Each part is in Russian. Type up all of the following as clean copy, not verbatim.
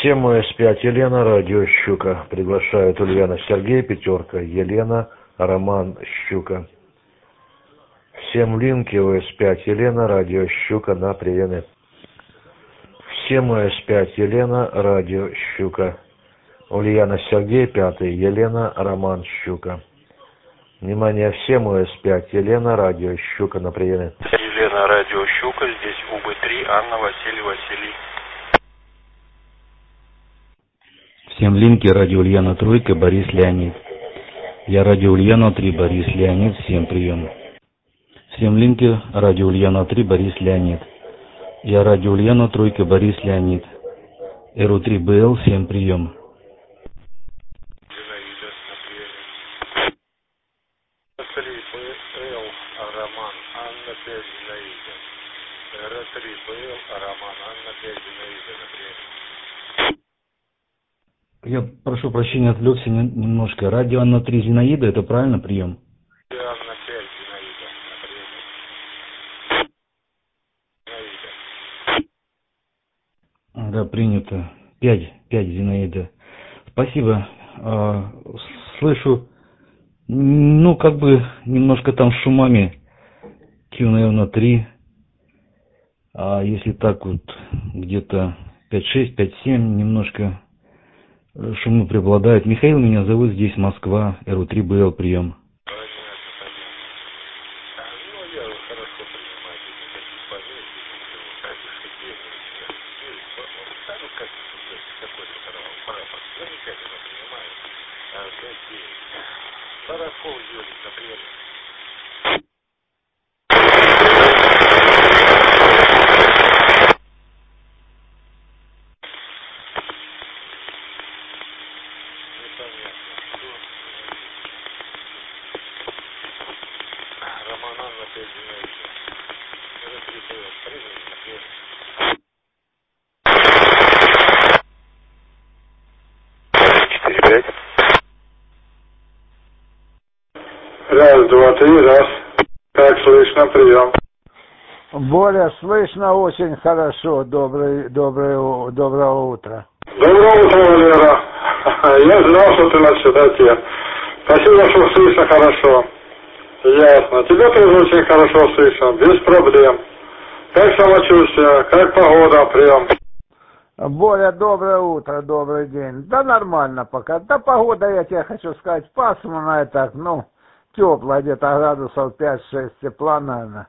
Всем ОС-5, Елена, радио Щука. Приглашают Ульяна, Сергей, пятерка, Елена, Роман, Щука. Всем линки ОС-5, Елена, радио Щука на приеме. Всем ОС-5, Елена, радио Щука. Ульяна, Сергей, пятый, Елена, Роман, Щука. Внимание, всем ОС-5, Елена, радио Щука на приеме. Елена, радио Щука, здесь УБ-3, Анна, Василий. Всем линки, радио Ульяна, тройка, Борис, Леонид. Я радио Ульяна, 3, Борис, Леонид, всем прием. Всем линки, радио Ульяна, 3, Борис, Леонид. Я радио Ульяна, тройка, Борис, Леонид. РУ-3БЛ, всем прием. Роман, Анна, 5, Зинаида. РУ-3БЛ, Роман, Анна, 5, Зинаида, например. Я прошу прощения, отвлекся немножко. Радио Анна 3 Зинаида, это правильно прием? Анна 5 Зинаида, например. Да, принято. 5 Зинаида. Спасибо. Слышу, как бы немножко там с шумами. Q, наверное, 3. А если так вот, где-то 5-6, 5-7, немножко шумы преобладают. Михаил меня зовут, здесь Москва, РУ-3БЛ, прием. Роман, Анна, 5 Зинаида. РУ-3БЛ, прием. 4-5. Раз, два, три, раз. Как слышно, прием. Боря, слышно очень хорошо. Доброе утро. Доброе утро, Валера. Я знал, что ты на частоте. Спасибо, что слышно хорошо. Ясно. Тебя тоже очень хорошо слышно, без проблем. Как самочувствие, как погода, прием. Боря, доброе утро, добрый день. Да нормально пока. Да погода, я тебе хочу сказать, пасмурная так, теплая, где-то градусов 5-6 тепла, наверное.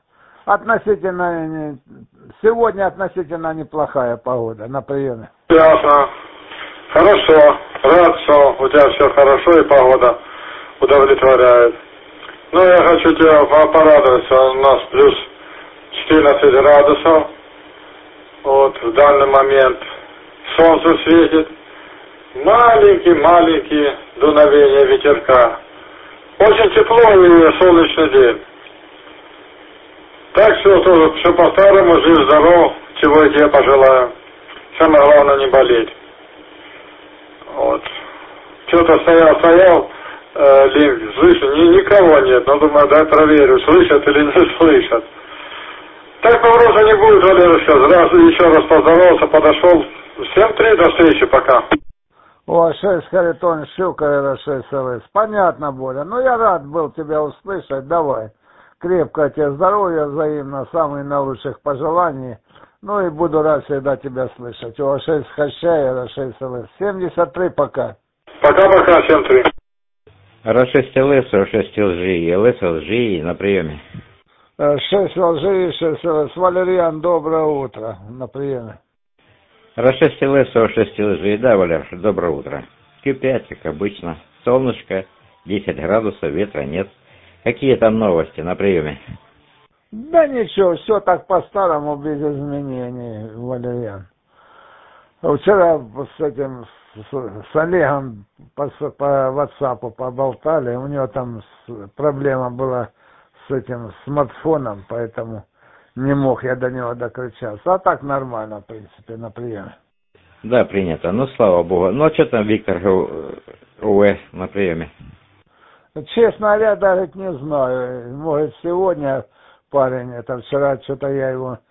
Сегодня относительно неплохая погода на приеме. Ясно. Хорошо. Рад, что у тебя все хорошо и погода удовлетворяет. Я хочу тебя порадовать, у нас плюс 14 градусов. Вот в данный момент солнце светит. Маленькие дуновения ветерка. Очень тепло и солнечный день. Так что тоже все по-старому, жив-здоров, чего я тебе пожелаю. Самое главное не болеть. Вот. Что-то стоял, линк, слышу, никого нет. Думаю, дай проверю, слышат или не слышат. Так вопроса не будет, Валерушка. Еще раз поздоровался, подошел. Всем 3, до встречи, пока. 6 Харитон, Щука, 6 ЛС. Понятно, Боря. Я рад был тебя услышать. Давай. Крепкого тебе здоровья взаимно, самых наилучших пожеланий. И буду рад всегда тебя слышать. 6 Хаща, 6 ЛС. 73 пока. Пока-пока, всем 3. Р6 ЛС, Р6 ЛЖИ, ЛС ЛЖИ на приеме. 6 ЛЖИ, 6 ЛС. Валериан, доброе утро на приеме. Р6 ЛС, Р6 ЛЖИ, да, Валер, доброе утро. Q5, как обычно. Солнышко, 10 градусов, ветра нет. Какие там новости на приеме? Да ничего, все так по-старому, без изменений, Валериан. Вчера с Олегом по WhatsApp поболтали, у него там проблема была с этим смартфоном, поэтому не мог я до него докричаться. А так нормально, в принципе, на приеме. Да, принято. Слава богу. Что там Виктор УВ на приеме? Честно говоря, даже не знаю. Может, сегодня парень, вчера что-то я его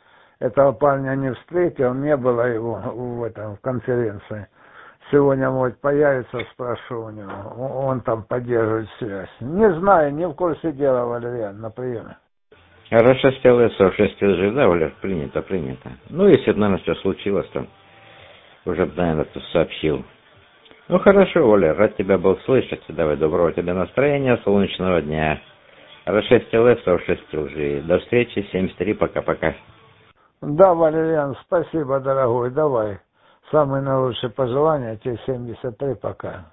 этого парня не встретил, не было его в конференции. Сегодня, может, появится, спрошу у него. Он там поддерживает связь. Не знаю, не в курсе дела, Валериан, на приеме. Расшестил лесо, шестил же, да, Валер? Принято. Ну, если бы, наверное, все случилось, то уже бы, наверное, кто сообщил. Ну, хорошо, Валер, рад тебя был слышать. Давай, доброго тебе настроения, солнечного дня. Расшестил лесо, шестил же. До встречи, 73, пока-пока. Да, Валериан, спасибо, дорогой, давай. Самые наилучшие пожелания, тебе 73, пока.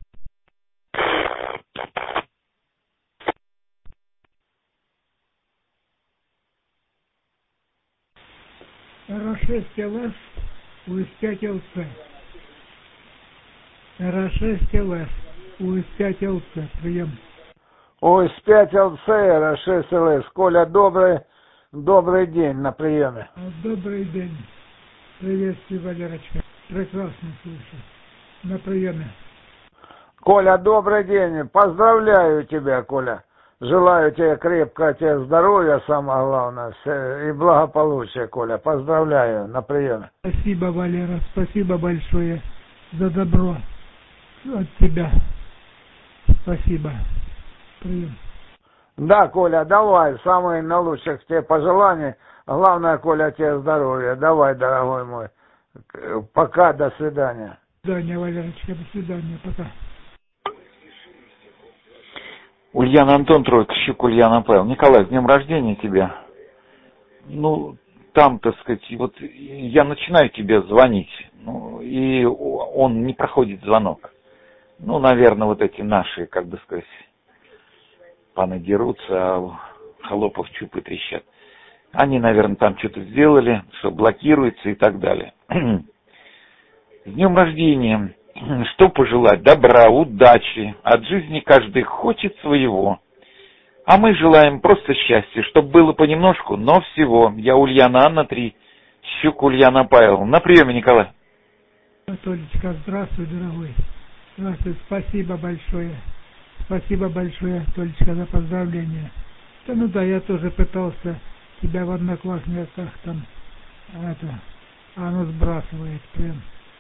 РА-6ЛС, УС-5ЛЦ. РА-6ЛС, УС-5ЛЦ, прием. УС-5ЛЦ, РА-6ЛС. Коля, добрый день на приеме. Добрый день. Приветствую, Валерочка. Прекрасно слышу. На приеме. Коля, добрый день. Поздравляю тебя, Коля. Желаю тебе крепкого тебе здоровья, самое главное, и благополучия, Коля. Поздравляю на приеме. Спасибо, Валера. Спасибо большое за добро от тебя. Спасибо. Прием. Да, Коля, давай. Самые наилучших тебе пожеланий. Главное, Коля, тебе здоровья. Давай, дорогой мой. Пока, до свидания. До свидания, Валерочка. До свидания. Пока. Ульяна Антон, Тройка, Щук, Ульяна Павел. Николай, с днем рождения тебя. Ну, там, так сказать, вот я начинаю тебе звонить, ну, и он не проходит звонок. Ну, наверное, вот эти наши, как бы сказать, паны дерутся, а холопов чупы трещат. Они, наверное, там что-то сделали, что блокируется и так далее. С днем рождения. Что пожелать? Добра, удачи. От жизни каждый хочет своего. А мы желаем просто счастья, чтобы было понемножку, но всего. Я Ульяна Анна 3, Щук Ульяна Павел. На приеме, Николай. Толечка, здравствуй, дорогой. Здравствуй, спасибо большое. Спасибо большое, Толечка, за поздравления. Да, ну да, я тоже пытался тебя в одноклассниках там, оно сбрасывает прям.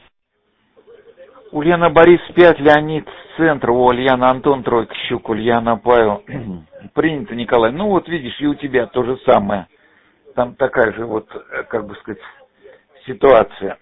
Ульяна Борис 5, Леонид с центра, Ульяна Антон, Тройка, Щук, Ульяна Павел. Принято, Николай. Ну вот видишь, и у тебя то же самое. Там такая же вот, как бы сказать, ситуация.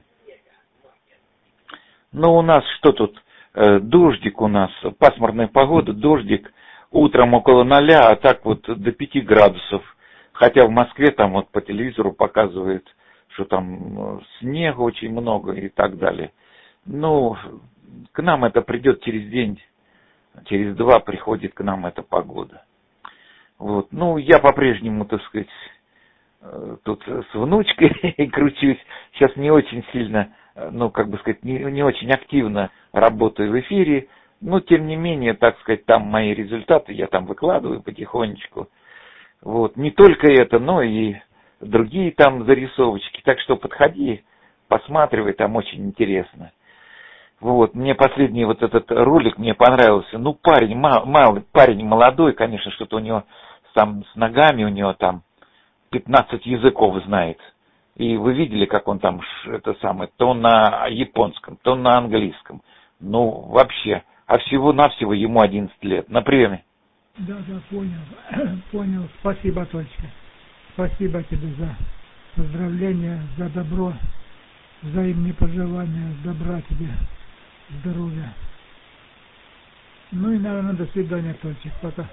Ну у нас что тут? Дождик у нас, пасмурная погода, дождик. Утром около 0, а так вот до 5 градусов. Хотя в Москве там вот по телевизору показывают, что там снега очень много и так далее. Ну, к нам это придет через день, через 2 приходит к нам эта погода. Вот. Ну, я по-прежнему, так сказать, тут с внучкой кручусь. Сейчас не очень сильно, ну, как бы сказать, не очень активно работаю в эфире. Но, тем не менее, так сказать, там мои результаты я там выкладываю потихонечку. Вот. Не только это, но и другие там зарисовочки. Так что подходи, посматривай, там очень интересно. Вот, мне последний вот этот ролик мне понравился. Ну, парень, парень молодой, конечно, что-то у него там с ногами, у него там 15 языков знает. И вы видели, как он там, это самое, то на японском, то на английском. Ну, вообще, а всего-навсего ему 11 лет. На приеме. Да, понял. Понял. Спасибо, Толечка. Спасибо тебе за поздравления, за добро, взаимные пожелания, добра тебе. Здоровья. Ну и, наверное, до свидания, Тольчик. Пока.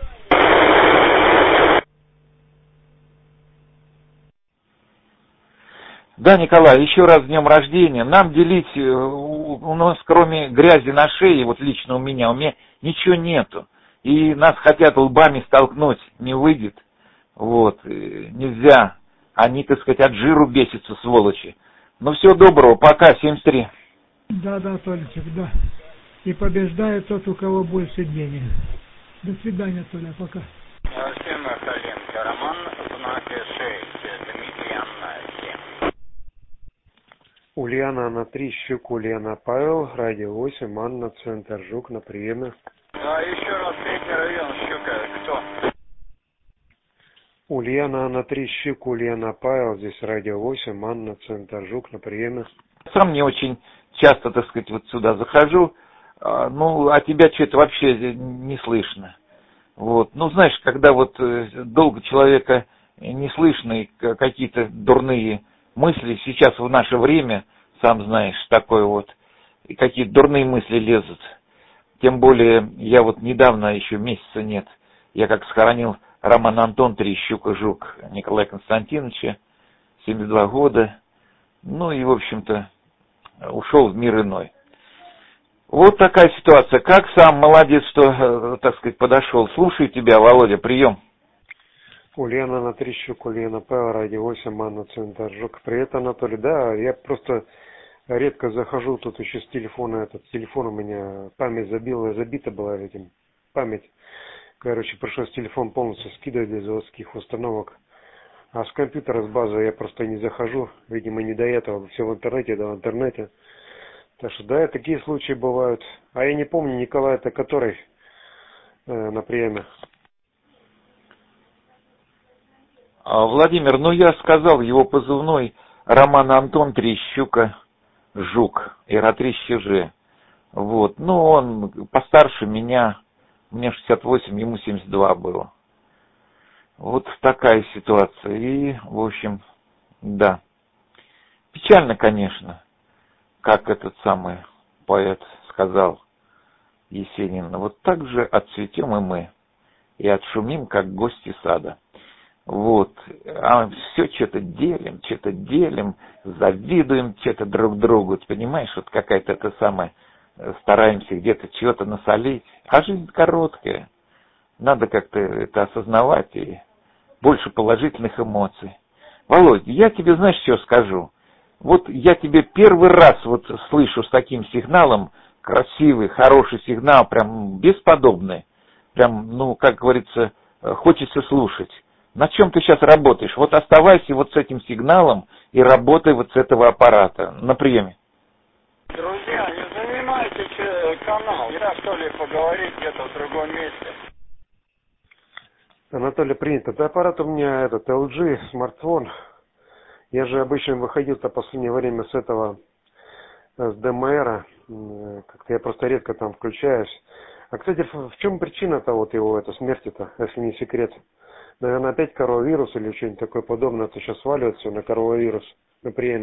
Да, Николай, еще раз с днем рождения. Нам делить, у нас кроме грязи на шее, вот лично у меня ничего нету. И нас хотят лбами столкнуть, не выйдет. Вот, нельзя. Они, так сказать, от жиру бесятся, сволочи. Ну, всего доброго, пока, 73. Да, Толечек, да. И побеждает тот, у кого больше денег. До свидания, Толя, пока. Всем Коленко, Роман, знаки 6, Дмитрий Анна 7. Ульяна Анна 3, Щук, Ульяна Павел, радио 8, Анна, центр, Жук, на приеме. А еще раз, третий район, Щука, кто? Ульяна Анна 3, Щук, Ульяна Павел, здесь радио 8, Анна, Центр Жук, на приеме. Сам не очень часто, так сказать, вот сюда захожу, а тебя что-то вообще не слышно. Вот. Ну, знаешь, когда вот долго человека не слышно, и какие-то дурные мысли, сейчас в наше время, сам знаешь, такое вот, и какие-то дурные мысли лезут. Тем более, я вот недавно, еще месяца нет, я как схоронил Романа Антон Трещука Жук Николая Константиновича, 72 года, ну и, в общем-то, ушел в мир иной. Вот такая ситуация. Как сам молодец, что, так сказать, подошел. Слушаю тебя, Володя, прием. Ульяна Анна 3, Щук, Ульяна Павел, радио 8, Анна, Центр Жук. Привет, Анатолий. Да, я просто редко захожу, тут еще с телефона, телефон у меня память забита была этим, память. Короче, пришлось телефон полностью скидывать для заводских установок. А с компьютера, с базы я просто не захожу. Видимо, не до этого. Все в интернете, да в интернете. Так что, да, такие случаи бывают. А я не помню, Николай, это который на приеме? Владимир, ну я сказал, его позывной Роман Антон Трещука Жук, Иратрища Ж. Вот, ну он постарше меня, мне 68, ему 72 было. Вот такая ситуация. И, в общем, да. Печально, конечно, как этот самый поэт сказал, Есенин. Вот так же отцветем и мы, и отшумим, как гости сада. Вот. А все что-то делим, завидуем что-то друг другу. Ты понимаешь, вот какая-то это самая, стараемся где-то чего-то насолить. А жизнь короткая. Надо как-то это осознавать и больше положительных эмоций. Володь, я тебе, знаешь, что скажу? Вот я тебе первый раз вот слышу с таким сигналом, красивый, хороший сигнал, прям бесподобный. Прям, ну, как говорится, хочется слушать. На чем ты сейчас работаешь? Вот оставайся вот с этим сигналом и работай вот с этого аппарата. На приеме. Друзья, не занимайте канал. Я что ли поговорить где-то в другом месте. Анатолий, принято. Это аппарат у меня этот LG, смартфон. Я же обычно выходил-то в последнее время с этого, с ДМР. Как-то я просто редко там включаюсь. А, кстати, в чем причина-то вот его смерти-то, если не секрет? Наверное, опять коровирус или что-нибудь такое подобное. То сейчас сваливает все на коровирус на приеме.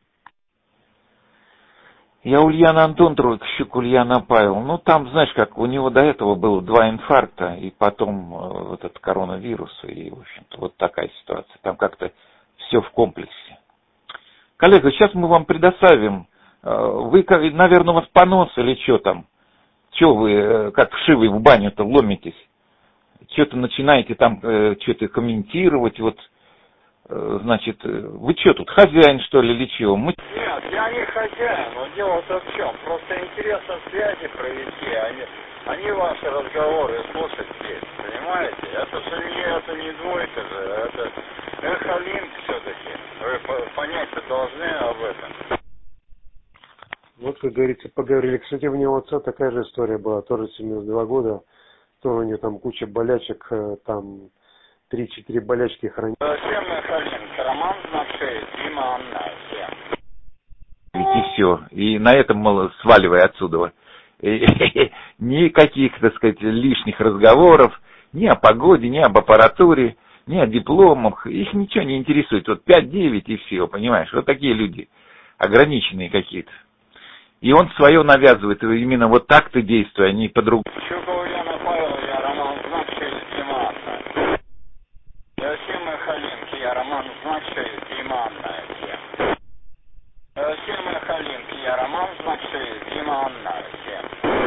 Я Ульяна Антон Щук, Ульяна Павел. Ну, там, знаешь, как у него до этого было 2 инфаркта, и потом вот этот коронавирус, и, в общем-то, вот такая ситуация. Там как-то все в комплексе. Коллега, сейчас мы вам предоставим. Вы, наверное, у вас понос или что там? Что вы, как вшивый в баню-то ломитесь? Что-то начинаете там, что-то комментировать, вот, значит, вы что тут, хозяин, что ли, или чего? Нет, я не хозяин, но дело-то в чем? Просто интересно связи провести, они ваши разговоры слушать здесь, понимаете? Это же не двойка же, это эхолинк все-таки. Вы понять-то должны об этом. Вот, как говорится, поговорили. Кстати, у него отца такая же история была, тоже 72 года. То у него там куча болячек, там 3-4 болячки хранят. Всем эхолинк, Роман знак 6, Дима Анна, всем. И все. И на этом, мол, сваливай отсюда. Никаких, так сказать, лишних разговоров ни о погоде, ни об аппаратуре, ни о дипломах. Их ничего не интересует. Вот 5-9 и все, понимаешь? Вот такие люди, ограниченные какие-то. И он свое навязывает. Именно вот так ты действуй, а не по-другому. Щука Ульяна Павел, я Роман знак 6, Дима Анна. Я всем эхолинк, я Роман знак 6, Дима Анна, всем. Всем эхолинк, я Роман знак 6, Дима Анна, всем.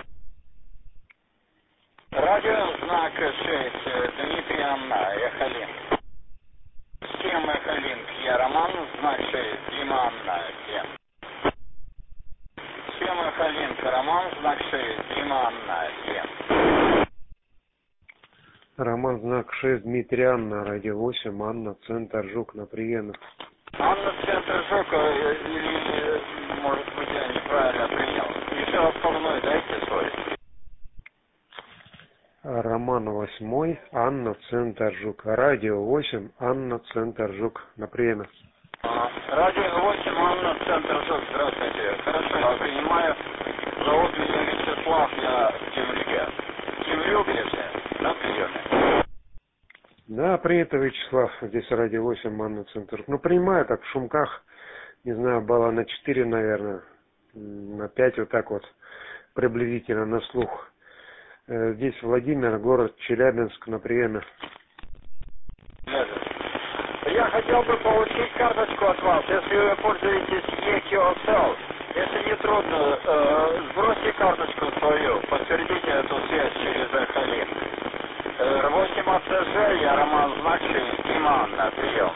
Радио знак 6, Дмитрий Анна, эхолинк. Всем эхолинк, я Роман знак 6, Дима Анна, всем. Всем эхолинк, Роман знак 6, Дима Анна, всем. Роман знак 6, Дмитрий Анна, радио 8, Анна, Центр Жук, на приеме. Анна, Центр Жук, или, может быть, я неправильно принял. Еще раз по мной дайте свой. Романова 8 Анна, Центр Жук. Радио 8 Анна, Центр Жук. На приеме. Радио 8 Анна, Центр Жук. Здравствуйте. Хорошо, я принимаю. Зовут меня Вячеслав, я в Темрюке. Темрюке, на приеме. Да, принято, Вячеслав. Здесь радио 8 Анна, Центр Жук. Ну, принимаю так в шумках. Не знаю, балла на 4, наверное. На 5 вот так вот. Приблизительно на слух. Здесь Владимир, город Челябинск, на приеме. Я хотел бы получить карточку от вас, если вы пользуетесь EQSL. Если не трудно, сбросьте карточку свою, подтвердите эту связь через Эхолин. 8 АЦЖ, я Роман Знакший, Дима, на прием.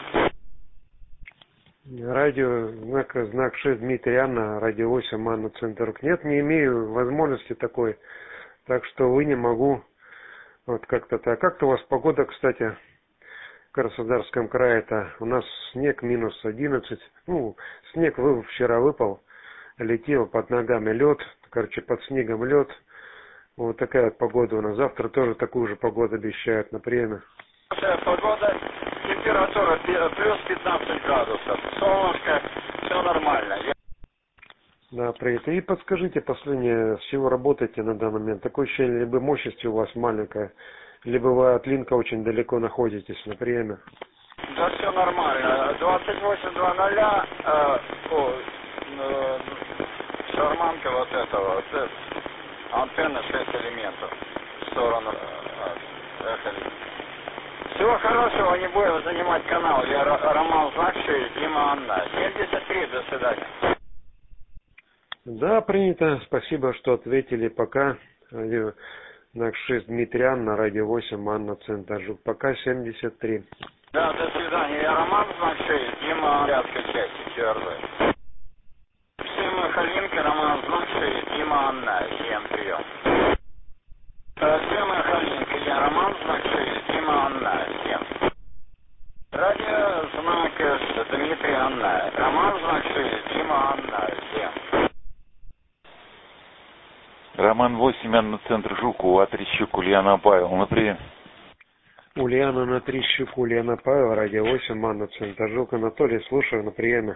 Радио, знак 6 Дмитрий Анна, радио 8 Анна, Центр. Нет, не имею возможности такой, так что вы не могу. Вот как-то так. Как-то у вас погода, кстати, в Краснодарском крае-то. У нас снег минус 11. Ну, снег вчера выпал, летел под ногами лед, короче, под снегом лед. Вот такая вот погода у нас. Завтра тоже такую же погоду обещают на приеме. Погода, температура плюс 15 градусов, солнышко, все нормально. Да, привет. И подскажите последнее, с чего работаете на данный момент? Такое ощущение, либо мощность у вас маленькая, либо вы от линка очень далеко находитесь на приеме. Да, все нормально. 2800, шарманка вот этого, вот антенна 6 элементов в сторону Эхолин. Всего хорошего, не будем занимать канал. Я Роман Знакший, Дима Анна. 73, до свидания. Да, принято. Спасибо, что ответили. Пока. Знак 6 Дмитрий Анна, радио 8 Анна, Центр Жук. Пока 73. Да, до свидания. Я Роман Знакший, Дима Рядской части, ЧРВ. Всем Эхолинка, Роман Знакший, Дима Анна. Всем прием. Всем Эхолинка, я Роман Знакший, Дима Анна. Всем. Радио знак Дмитрий Анна. Роман Знакший, Дима Анна. Всем. Роман 8, Анна, Центр Жуку, Атрищук, Ульяна Павел. На прием. Ульяна на Трищук, Ульяна Павел, радио 8, Анна, Центр Жук. Анатолий, слушаю, на приеме.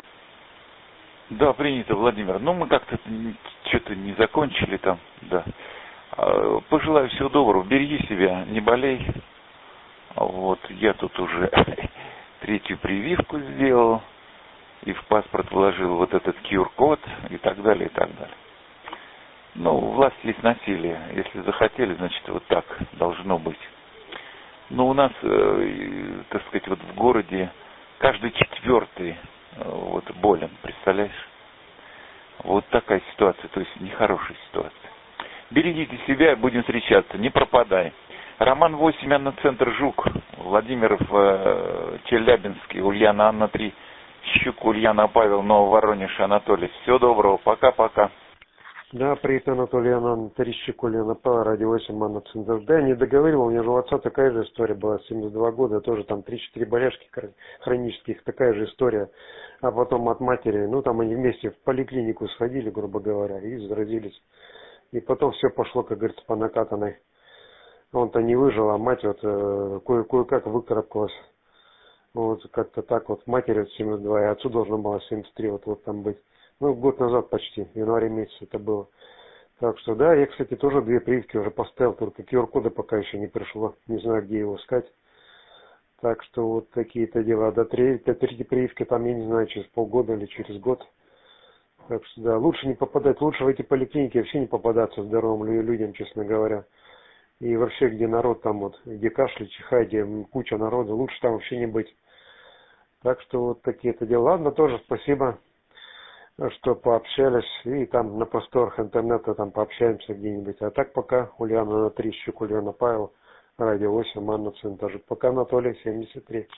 Да, принято, Владимир. Ну, мы как-то что-то не закончили там, да. Пожелаю всего доброго, береги себя, не болей. Вот, я тут уже 3-ю прививку сделал, и в паспорт вложил вот этот QR-код, и так далее, и так далее. Ну, власть есть насилие. Если захотели, значит, вот так должно быть. Но у нас, так сказать, вот в городе каждый 4-й вот болен, представляешь? Вот такая ситуация, то есть нехорошая ситуация. Берегите себя, будем встречаться, не пропадай. Роман 8, Анна, Центр Жук, Владимир в Челябинске, Ульяна Анна 3, Щук, Ульяна Павел, Нововоронеж, Анатолий. Всего доброго, пока-пока. Да, привет, Анатолий Анна, Трищук, Ульяна Павел, радио 8, Анна, Центр. Да, я не договаривал, у меня же у отца такая же история была, 72 года, тоже там 3-4 болячки хронических, такая же история. А потом от матери, ну там они вместе в поликлинику сходили, грубо говоря, и заразились. И потом все пошло, как говорится, по накатанной. Он-то не выжил, а мать вот кое-как выкарабкалась. Вот как-то так вот. Матери вот 72, и отцу должно было 73 вот там быть. Ну, год назад почти, в январе месяце это было. Так что да, я, кстати, тоже 2 прививки уже поставил, только QR-кода пока еще не пришло. Не знаю, где его искать. Так что вот такие-то дела. До 3-й прививки там, я не знаю, через полгода или через год. Так что да, лучше не попадать, лучше в эти поликлиники вообще не попадаться здоровым людям, честно говоря. И вообще, где народ там вот, где кашель, чихает, где куча народа, лучше там вообще не быть. Так что вот такие-то дела. Ладно, тоже спасибо, что пообщались. И там на просторах интернета там пообщаемся где-нибудь. А так пока Ульяна на Трищук, Ульяна Павел, радио 8, Анна, Центр. Пока Анатолий, 73.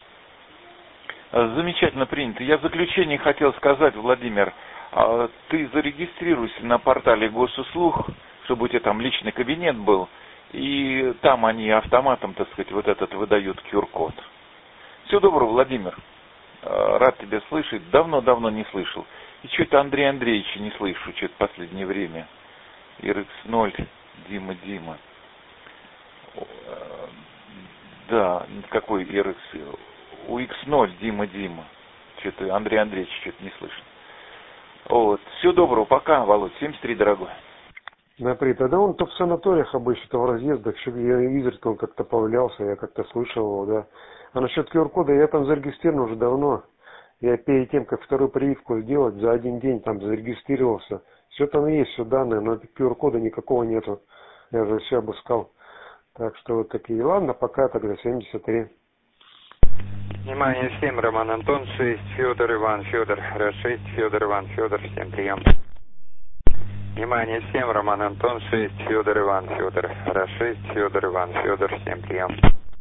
Замечательно принято. Я в заключение хотел сказать, Владимир, ты зарегистрируйся на портале Госуслуг, чтобы у тебя там личный кабинет был, и там они автоматом, так сказать, вот этот выдают QR-код. Всего доброго, Владимир. Рад тебя слышать. Давно не слышал. И что-то Андрея Андреевича не слышу, что-то в последнее время. RX0, Дима. Да, какой RX? У X0, Дима. Что-то Андрей Андреевич что-то не слышно. Вот. Всего доброго, пока, Володь. 73, дорогой. Например, да он то в санаториях обычно, то в разъездах, я изредка он как-то появлялся, я как-то слышал его, да. А насчет QR-кода я там зарегистрирован уже давно. Я перед тем, как вторую прививку сделать, за один день там зарегистрировался. Все там есть, все данные, но QR-кода никакого нету. Я уже все обыскал. Так что вот такие. Ладно, пока тогда 73. Внимание всем, Роман Антон, 6, Федор Иван, Федор, раз 6, Федор Иван, Федор, всем прием. Внимание всем, Роман Антон, 6, Федор Иван, Федор, раз 6, Федор Иван, Федор, всем прием.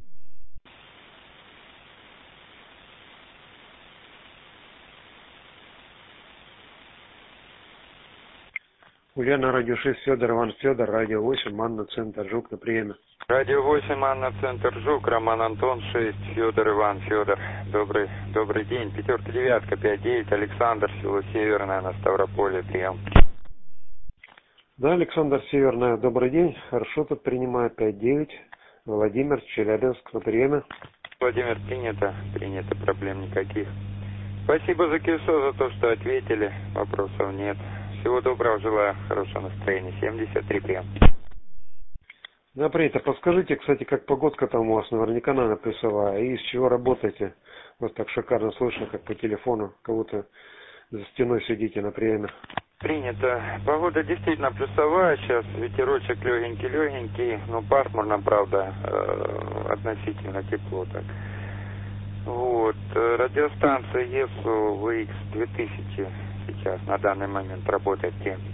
Ульяна, радио 6, Федор Иван, Федор, радио 8, Анна, центр Жук на приеме. Радио 8, Анна, центр Жук, Роман Антон, 6, Федор Иван, Федор. Добрый день, 5-9, 5-9, Александр, село Северное, на Ставрополе, прием. Да, Александр, Северное, добрый день, хорошо тут принимаю, 5-9, Владимир, Челябинск, на приеме. Владимир, принято, проблем никаких. Спасибо за КИСО, за то, что ответили, вопросов нет. Всего доброго, желаю хорошего настроения, 73, прием. Да, принято. Подскажите, кстати, как погодка там у вас, наверняка, наверное, плюсовая, и из чего работаете? Вот так шикарно слышно, как по телефону, кого-то за стеной сидите на приеме. Принято. Погода действительно плюсовая, сейчас ветерочек легенький, но пасмурно, правда, относительно тепло так. Вот, радиостанция ЕСУ VX2000 сейчас на данный момент работает.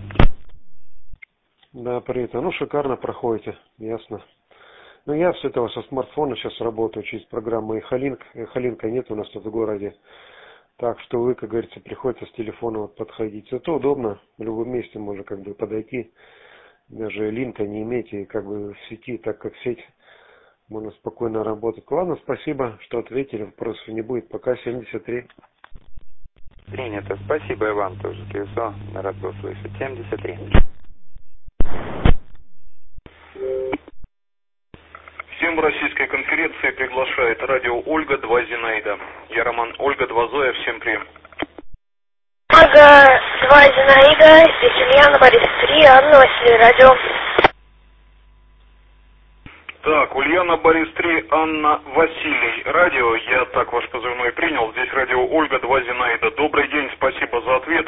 Да, принято. Ну, шикарно проходите, ясно. Ну, я с этого, со смартфона сейчас работаю через программу Эхолинк. Эхолинка нет у нас тут в городе. Так что вы, как говорится, приходится с телефона вот подходить. Зато удобно, в любом месте можно как бы подойти. Даже линка не иметь и как бы в сети, так как сеть, можно спокойно работать. Ладно, спасибо, что ответили, вопросов не будет. Пока 73. Принято. Спасибо и вам тоже, КСО. Рад был слышать. 73. Всем в российской конференции приглашает радио Ольга 2 Зинаида. Я Роман, Ольга 2 Зоя, всем прием. Ольга 2 Зинаида, здесь Ульяна, Борис 3, Анна, Василий, радио. Так, Ульяна, Борис 3, Анна, Василий, радио. Я так ваш позывной принял. Здесь радио Ольга 2 Зинаида. Добрый день, спасибо за ответ.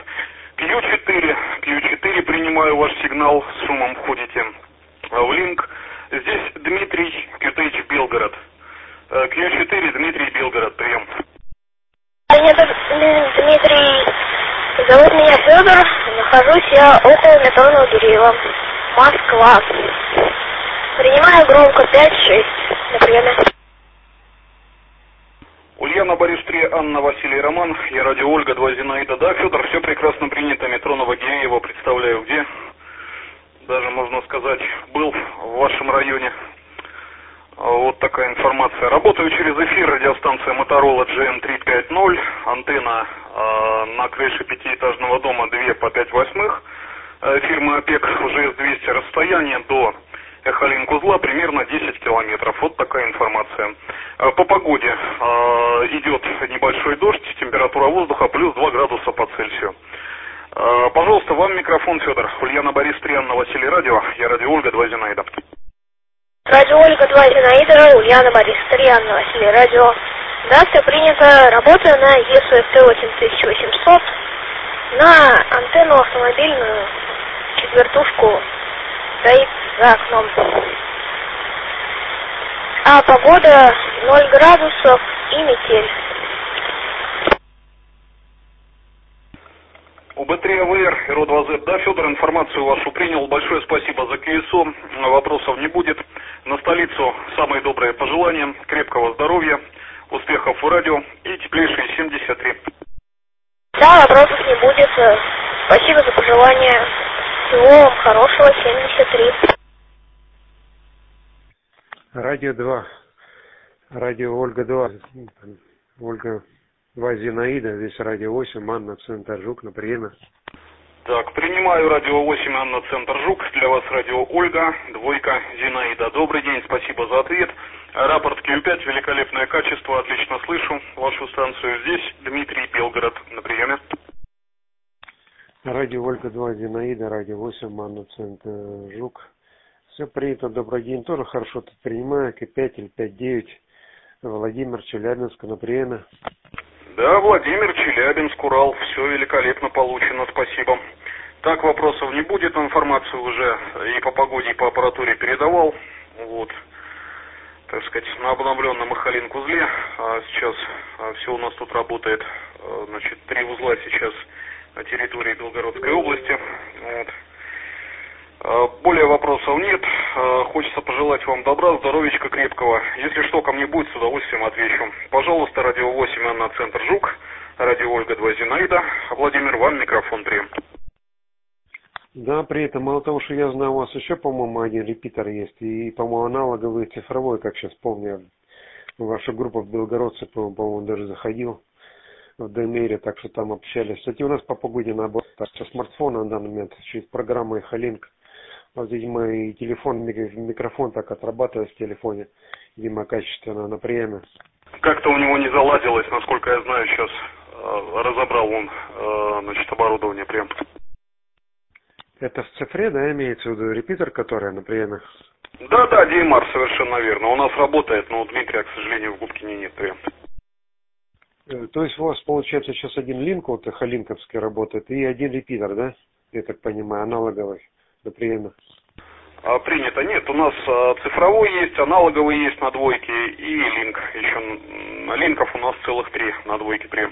Q4 принимаю ваш сигнал, с шумом входите в линк. Здесь Дмитрий, QTH Белгород. Q4, Дмитрий, Белгород, прием. Дмитрий, зовут меня Федор, нахожусь я около метро Новогиреево, Москва. Принимаю громко 5-6, например. Ульяна, Борис 3, Анна, Василий, Роман. Я радио Ольга 2 Зинаида. Да, Федор, все прекрасно принято. Метро Новогиреево, представляю где. Даже, можно сказать, был в вашем районе. Вот такая информация. Работаю через эфир, радиостанция Motorola GM350. Антенна на крыше пятиэтажного дома 2 по 5/8. Фирмы ОПЕК уже 200, расстояние до Эхолинк узла примерно 10 километров. Вот такая информация. По погоде идет небольшой дождь, температура воздуха плюс 2 градуса по Цельсию. Пожалуйста, вам микрофон, Федор. Ульяна, Борис 3, Анна, Василий, радио. Я радио Ольга 2 Зинаида. Радио Ольга 2 Зинаида, Ульяна, Борис 3, Анна, Василий, радио. Да, все принято. Работаю на ЕСУ-ФТ 8800. На антенну автомобильную, четвертушку, стоит за окном. А погода 0 градусов и метель. УБ3АВР, РО2З. Да, Федор, информацию вашу принял. Большое спасибо за КСО. Вопросов не будет. На столицу самые добрые пожелания. Крепкого здоровья, успехов в радио и теплейшие 73. Да, вопросов не будет. Спасибо за пожелания. Всего вам хорошего, 73. Радио 2. Радио Ольга 2. Ольга 2 Зинаида. Здесь радио 8. Анна, центр Жук на приеме. Так, принимаю радио 8, Анна, центр Жук. Для вас радио Ольга, 2 Зинаида. Добрый день, спасибо за ответ. Рапорт Q5, великолепное качество, отлично слышу. Вашу станцию здесь, Дмитрий, Белгород, на приеме. Радио Ольга 2, Зинаида, радио 8, Манна, Центр, Жук. Все принято, добрый день, тоже хорошо тут принимаю, К5 или 5-9, Владимир, Челябинск, на приеме. Да, Владимир, Челябинск, Урал, все великолепно получено, спасибо. Так, вопросов не будет, информацию уже и по погоде, и по аппаратуре передавал. Вот, так сказать, на обновленном Махалинк-узле. Сейчас все у нас тут работает, значит, 3 узла сейчас на территории Белгородской области. Вот. Более вопросов нет. Хочется пожелать вам добра, здоровечка крепкого. Если что ко мне будет, с удовольствием отвечу. Пожалуйста, радио 8 Анна, Центр, Жук, радио Ольга 2, Зинаида. Владимир, вам микрофон прием. Да, при этом, мало того, что я знаю, у вас еще, по-моему, один репитер есть, и, по-моему, аналоговый цифровой, как сейчас помню, ваша группа в Белгородце, по-моему, даже заходил в Демере, так что там общались. Кстати, у нас по погоде наоборот, со смартфона на данный момент, через программу Халинк, вот, видимо, и телефон, микрофон так отрабатывает в телефоне, видимо, качественно на приеме. Как-то у него не заладилось, насколько я знаю, сейчас разобрал он, значит, оборудование прием. Это в цифре, да, имеется в виду репитер, который на приеме? Да, DMR, совершенно верно. У нас работает, но у Дмитрия, к сожалению, в Губкине нет прием. То есть у вас, получается, сейчас один линк, вот халинковский работает, и один репитер, да? Я так понимаю, аналоговый на приеме. Принято. Нет, у нас цифровой есть, аналоговый есть на двойке и линк. Еще линков у нас целых 3 на двойке прием.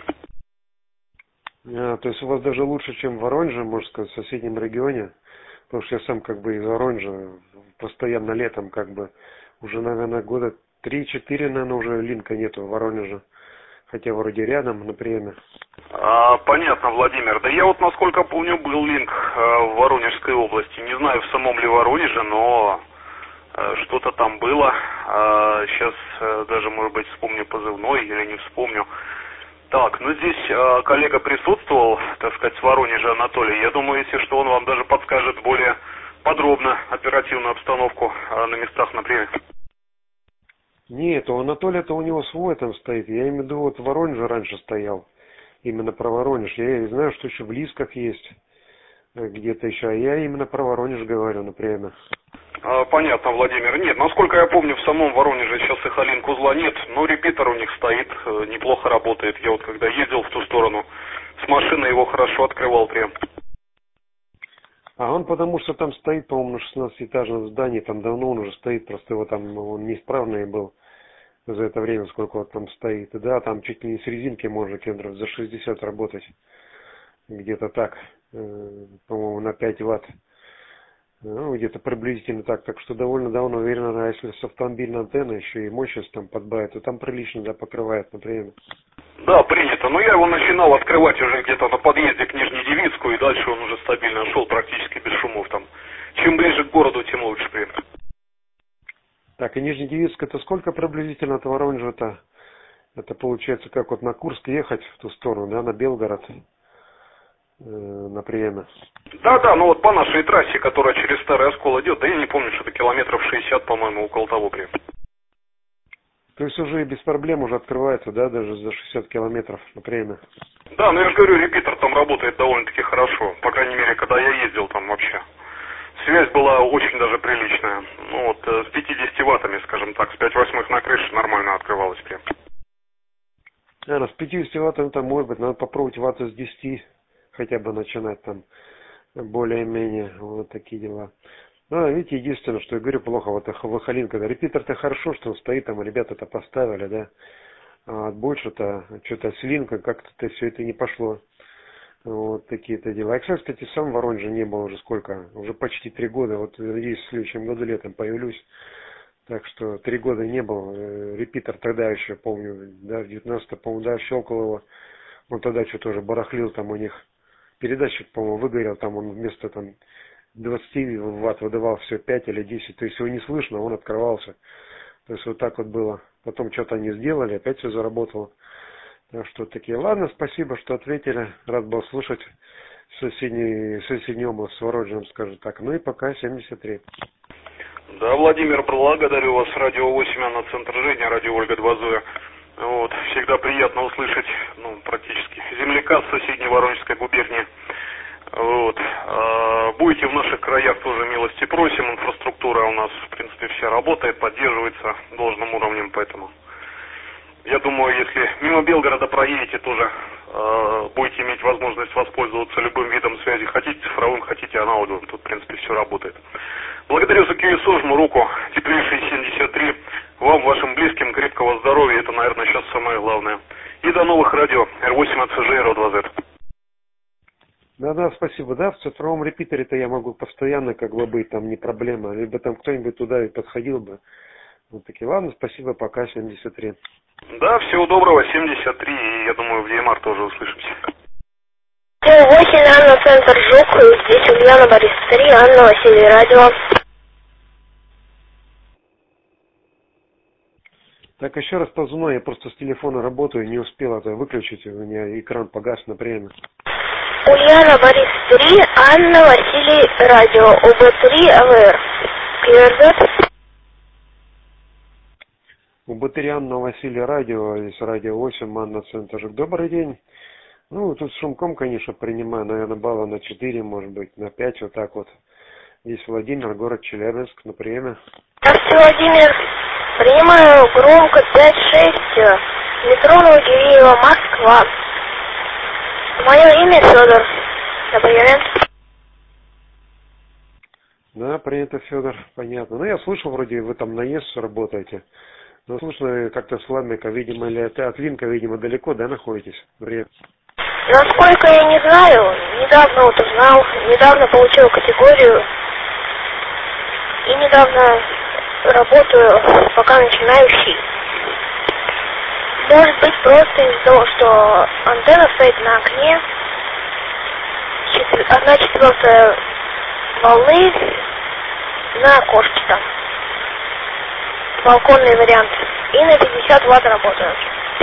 То есть у вас даже лучше, чем в Воронеже, можно сказать, в соседнем регионе. Потому что я сам как бы из Воронежа постоянно летом как бы уже, наверное, года 3-4, наверное, уже линка нету в Воронеже. Хотя вроде рядом, на приеме. Понятно, Владимир. Да я вот, насколько помню, был линк в Воронежской области. Не знаю, в самом ли Воронеже, но что-то там было. Сейчас даже, может быть, вспомню позывной или не вспомню. Так, ну здесь коллега присутствовал, так сказать, с Воронежа, Анатолий. Я думаю, если что, он вам даже подскажет более подробно оперативную обстановку на местах, например. Нет, у Анатолия-то у него свой там стоит. Я имею в виду, вот в Воронеже раньше стоял. Именно про Воронеж. Я знаю, что еще в Лисках есть. Где-то еще. А я именно про Воронеж говорю, например. Понятно, Владимир. Нет, насколько я помню, в самом Воронеже сейчас и Халинк узла нет, но репитер у них стоит, неплохо работает. Я вот когда ездил в ту сторону, с машины его хорошо открывал прям. А он потому что там стоит, по-моему, на 16-этажном здании, там давно он уже стоит, просто его там, он неисправный был за это время, сколько он там стоит. И да, там чуть ли не с резинки можно километров за 60 работать. Где-то так, по-моему, на 5 ватт. Ну, где-то приблизительно так. Так что довольно давно, уверенно, если с автомобильной антенной еще и мощность там подбавит, то там прилично, да, покрывает, например. Да, принято. Но я его начинал открывать уже где-то на подъезде к Нижнедевицку, и дальше он уже стабильно шел практически без шумов там. Чем ближе к городу, тем лучше, примерно. Так, и Нижнедевицк это сколько приблизительно от Воронежа-то? Это получается как вот на Курск ехать в ту сторону, да, на Белгород, на приеме. Да, ну вот по нашей трассе, которая через Старый Оскол идет, да я не помню, что-то километров 60, по-моему, около того прям. То есть уже без проблем уже открывается, да, даже за 60 километров на приеме. Да, ну я же говорю, репитер там работает довольно-таки хорошо. По крайней мере, когда я ездил там вообще. Связь была очень даже приличная. Ну вот с 50 ваттами, скажем так, с 5/8 на крыше нормально открывалась прям. С 50 ваттами там может быть, надо попробовать ватта с 10 хотя бы начинать там более-менее вот такие дела. Ну, видите, единственное, что я говорю, плохо вот Халин, когда репитер-то хорошо, что он стоит, там ребята-то поставили, да, а больше-то, что-то с линкой как-то все это не пошло. Вот такие-то дела. Я, кстати, сам в Воронеже не был уже сколько, уже почти 3 года, вот надеюсь, в следующем году летом появлюсь. Так что 3 года не был, репитер тогда еще, помню, да, в 19-м, по-моему, да, щелкал его, он тогда что-то уже барахлил там у них. Передатчик, по-моему, выгорел, там он вместо там 20 ватт выдавал все 5 или 10, то есть его не слышно, он открывался. То есть вот так вот было. Потом что-то они сделали, опять все заработало. Так что такие. Ладно, спасибо, что ответили. Рад был слушать соседней области, с Воронежем, скажем так. Ну и пока 73. Да, Владимир, благодарю вас. Радио 8, Анна, Центр Женя, радио Ольга 2 Зоя. Вот, всегда приятно услышать, практически земляка с соседней Воронежской губернии. Вот. Будете в наших краях, тоже милости просим. Инфраструктура у нас, в принципе, вся работает, поддерживается должным уровнем, поэтому я думаю, если мимо Белгорода проедете, тоже будете иметь возможность воспользоваться любым видом связи. Хотите цифровым, хотите аналоговым. Тут, в принципе, все работает. Благодарю за КСО, жму руку. Теплейший 73. Вам, вашим близким, крепкого здоровья. Это, наверное, сейчас самое главное. И до новых радио. R8 АЦЖ, РО2Z. Да, спасибо. Да, в цифровом репитере-то я могу постоянно как бы быть, там не проблема. Либо там кто-нибудь туда и подходил бы. Вот такие. Ладно, спасибо, пока, 73. Да, всего доброго, 73, и я думаю, в DMR тоже услышимся. 8, Анна, Центр ЖУК, здесь Ульяна, Борис 3, Анна, Василий, радио. Так, еще раз позвоню, я просто с телефона работаю, не успел это выключить, у меня экран погас на время. Ульяна, Борис 3, Анна, Василий, радио, УБ3, АВР. КРЗ. УБ3, Анна, Василий, радио, здесь радио 8, Анна, Центр ЖУК. Добрый день. Тут с шумком, конечно, принимаю, наверное, балла на 4, может быть, на 5, вот так вот. Здесь Владимир, город Челябинск, на приеме. Здравствуйте, Владимир. Принимаю громко 5-6, метро Новогиреево, Москва. Мое имя Федор. На приеме. Да, принято, Федор, понятно. Я слышал, вроде вы там на ЕС работаете. Но слышно как-то с вами, видимо, или от Линка, видимо, далеко, да, находитесь? Время. Насколько я не знаю, недавно узнал, недавно получил категорию и недавно работаю, пока начинающий. Может быть, просто из-за того, что антенна стоит на окне, 1/4 волны на окошке там. Балконный вариант. И на 50 Вт работаю.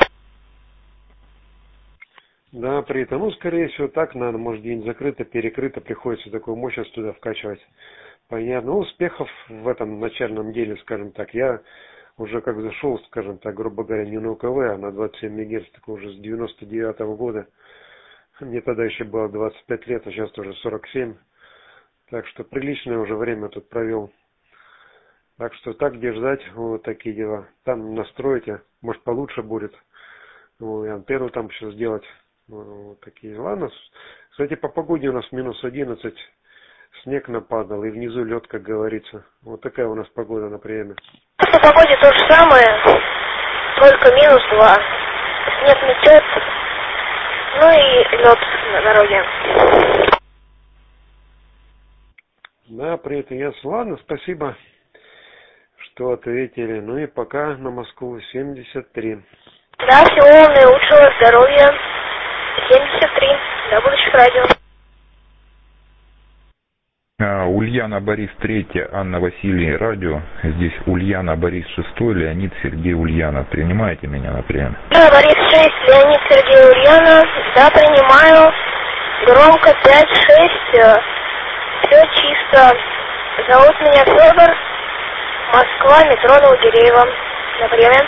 Да, принято. Скорее всего, так надо. Может, день закрыто, перекрыто, приходится такую мощность туда вкачивать. Понятно. Успехов в этом начальном деле, скажем так. Я уже как зашел, скажем так, грубо говоря, не на УКВ, а на 27 МГц, такой уже с 99-го года. Мне тогда еще было 25 лет, а сейчас уже 47. Так что приличное уже время тут провел. Так что так держать, вот такие дела. Там настроите, может получше будет. И антенну там еще сделать. Вот такие. Ладно. Кстати, по погоде у нас минус 11. Снег нападал и внизу лед, как говорится. Вот такая у нас погода на приеме. По погоде то же самое, только минус 2. Снег метет, и лед на дороге. Да, привет, ясно. Ладно, спасибо, что ответили. И пока на Москву 73. Да, всего наилучшего здоровья. 73. До будущих радио. Ульяна, Борис 3, Анна, Василий, радио. Здесь Ульяна, Борис 6, Леонид, Сергей, Ульяна. Принимаете меня на прием? Да, Борис 6, Леонид, Сергей, Ульяна. Да, принимаю. Громко 5-6. Все чисто. Зовут меня Федор. Москва, метро Новогиреево. На приеме.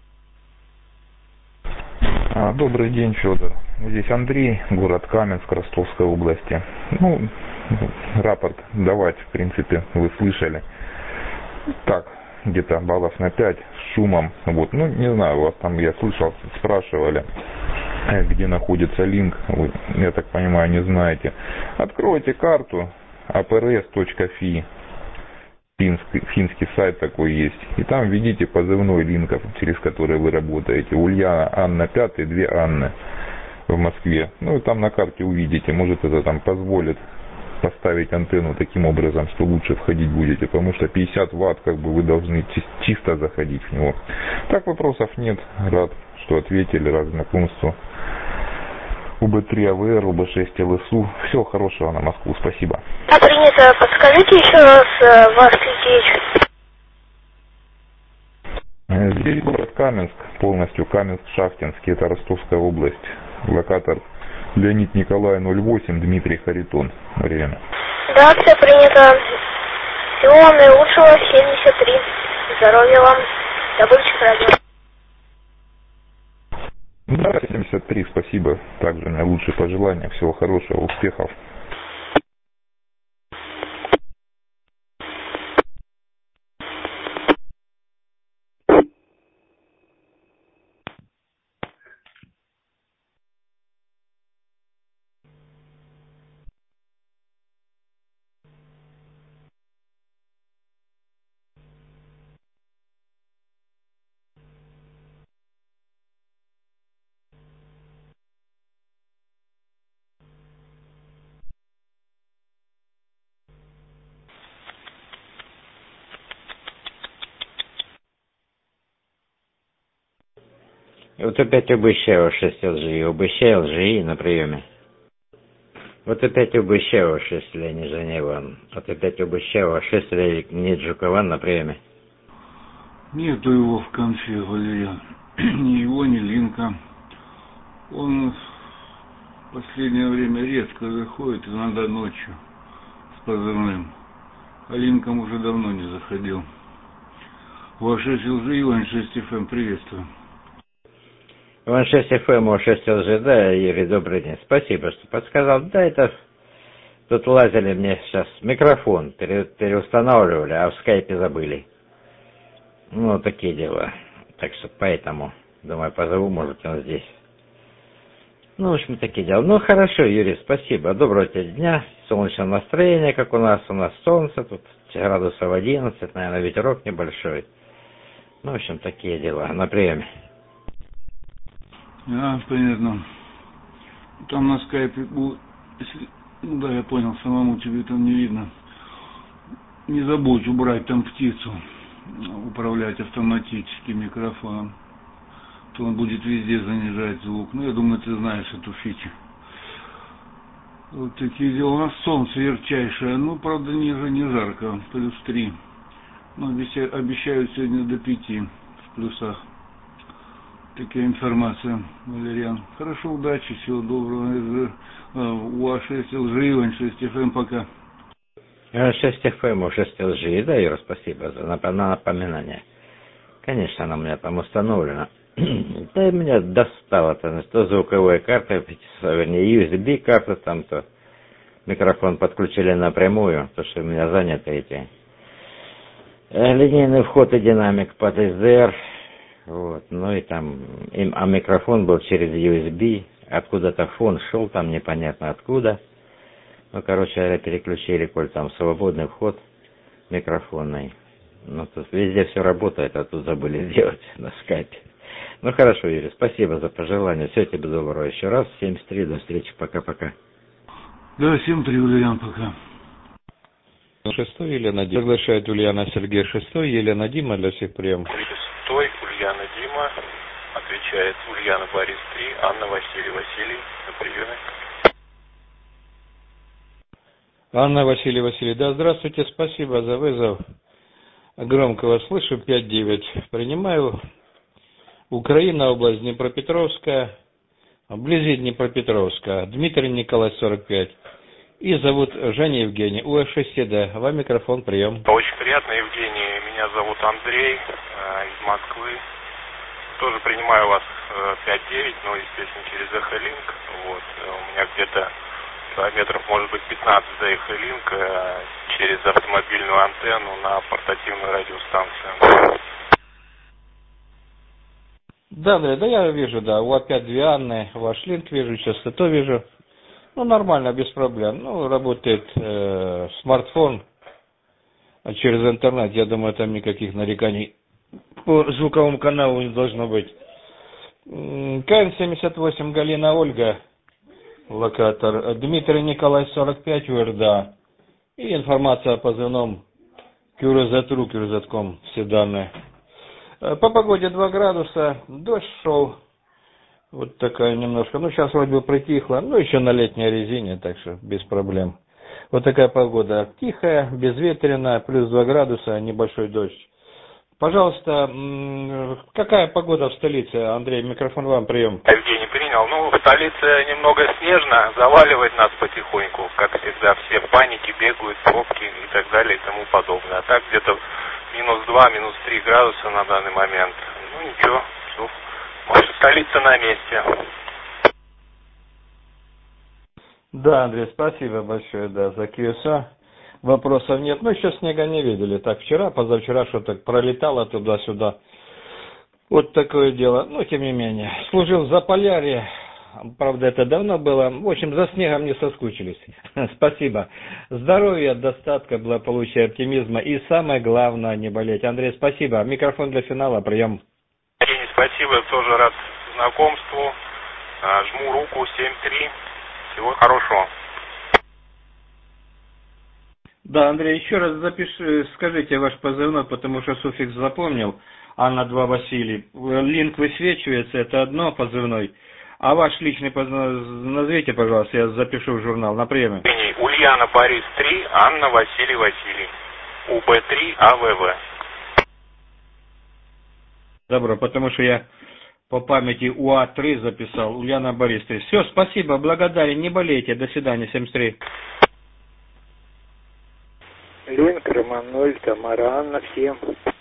Добрый день, Федор. Здесь Андрей, город Каменск, Ростовской области. Рапорт давать, в принципе, вы слышали. Так, где-то баллов на 5 с шумом. Не знаю, у вас там, я слышал, спрашивали, где находится линк. Вы, я так понимаю, не знаете. Откройте карту aprs.fi. Финский сайт такой есть. И там введите позывной линков, через который вы работаете. Ульяна, Анна 5, 2 Анны в Москве. И там на карте увидите. Может, это там позволит поставить антенну таким образом, что лучше входить будете. Потому что 50 Вт вы должны чисто заходить в него. Так, вопросов нет. Рад, что ответили. Рад знакомству. УБ3 АВР, УБ6 ЛСУ. Всего хорошего на Москву. Спасибо. Да, принято. Подскажите еще раз ваш сеть. Здесь город Каменск, полностью Каменск-Шахтинский, это Ростовская область. Локатор Леонид Николай 08, Дмитрий Харитон. Время. Да, все принято. Всего вам наилучшего, 73. Здоровья вам, добывчик радио. Да, 73, спасибо. Также наилучшие пожелания, всего хорошего, успехов. Вот опять Убыщева 6 ЛЖИ. Убыщева ЛЖИ на приеме. Вот опять Убыщева 6 Леонид Женеван. Вот опять Убыщева 6 Леонид Жукован на приеме. Нету его в конфе, Валерьян. Ни его, ни Линка. Он в последнее время редко заходит, иногда ночью с позывным. А Линком уже давно не заходил. Ваш 6 ЛЖИ, Иван 6 ФМ, приветствую. Иван 6 ФМ, 6 ЛЖ, да, Юрий, добрый день. Спасибо, что подсказал. Да, это тут лазили мне сейчас микрофон, переустанавливали, а в скайпе забыли. Ну, такие дела. Так что поэтому, думаю, позову, может, он здесь. Ну, в общем, такие дела. Ну, хорошо, Юрий, спасибо. Доброго тебе дня, солнечного настроения, как у нас солнце, тут градусов 11, наверное, ветерок небольшой. Ну, в общем, такие дела. На приеме. Да, понятно. Там на скайпе, если, ну да, я понял, самому тебе там не видно. Не забудь убрать там птицу, управлять автоматическим микрофоном. То он будет везде занижать звук. Ну, я думаю, ты знаешь эту фичу. Вот такие дела. У нас солнце ярчайшее. Ну, правда, не жарко, +3. Но обещают сегодня до 5 в плюсах. Такая информация, Валерьян. Хорошо, удачи, всего доброго. УА6 ЛЖИ, Иван 6 ФМ, пока. 6 ФМ, 6 ЛЖИ, да, Юра, спасибо за напоминание. Конечно, она у меня там установлена. Да, меня достало-то, то звуковая карта, вернее, USB карта там, то микрофон подключили напрямую, то, что у меня заняты эти линейный вход и динамик под SDR. Вот, ну и там, а микрофон был через USB, откуда-то фон шел там непонятно откуда. Ну, короче, переключили, коль там свободный вход микрофонный. Ну, тут везде все работает, а тут забыли сделать на скайпе. Ну, хорошо, Юрий, спасибо за пожелание. Всего тебе доброго еще раз. 73, до встречи, пока-пока. Да, 73, Валерьян, пока. 6 Елена Дима. Приглашает Ульяна Сергей 6, Елена Дима для всех приемов. 6 Ульяна Дима, отвечает Ульяна Борис 3, Анна Василий на приеме. Анна Василий, да, здравствуйте, спасибо за вызов. Громко вас слышу, 5-9. Принимаю. Украина, область Днепропетровская, вблизи Днепропетровска. Дмитрий Николай, 45. И зовут Женя Евгений, УА6СД. Вам микрофон, прием. Очень приятно, Евгений. Меня зовут Андрей из Москвы. Тоже принимаю вас 5-9, но, естественно, через Эхолинк. Вот. У меня где-то километров, может быть, 15 до Эхолинка через автомобильную антенну на портативную радиостанцию. Да, Андрей, да я вижу, да. У опять 2 Анны, ваш линк вижу, частоту вижу. Ну, нормально, без проблем. Ну, работает смартфон через интернет. Я думаю, там никаких нареканий по звуковому каналу не должно быть. КН-78 Галина Ольга, локатор. Дмитрий Николай, 45, УРДА. И информация о позывном QRZ.ru, QRZ.com, все данные. По погоде 2 градуса, дождь шел. Вот такая немножко, ну сейчас вроде бы притихло, ну еще на летней резине, так что без проблем. Вот такая погода, тихая, безветренная, плюс 2 градуса, небольшой дождь. Пожалуйста, какая погода в столице? Андрей, микрофон вам, прием. Евгений, принял. понял. Ну, в столице немного снежно, заваливает нас потихоньку. Как всегда, все в панике бегают, пробки и так далее и тому подобное. А так где-то -2, -3 градуса на данный момент. Ну, ничего, все. Может, столица на месте. Да, Андрей, спасибо большое, да, за QSA. Вопросов нет. Ну, еще снега не видели. Так, вчера, позавчера что-то пролетало туда-сюда. Вот такое дело. Но, тем не менее, служил в Заполярье. Правда, это давно было. В общем, за снегом не соскучились. Спасибо. Здоровья, достатка, благополучия, оптимизма. И самое главное, не болеть. Андрей, спасибо. Микрофон для финала. Прием. Евгений, спасибо. Тоже рад знакомству. Жму руку. 7-3. Всего хорошего. Да, Андрей, еще раз запиши, скажите ваш позывной, потому что суффикс запомнил. Анна 2 Василий. Линк высвечивается, это одно позывной. А ваш личный позывной назовите, пожалуйста, я запишу в журнал. На приеме. Ульяна Борис 3, Анна Василий Василий. УБ3 АВВ. Добро, потому что я по памяти УА-3 записал. Ульяна Борис 3. Все, спасибо, благодарен, не болейте. До свидания, 73. Ленька, Роман 0, Тамара Анна, всем.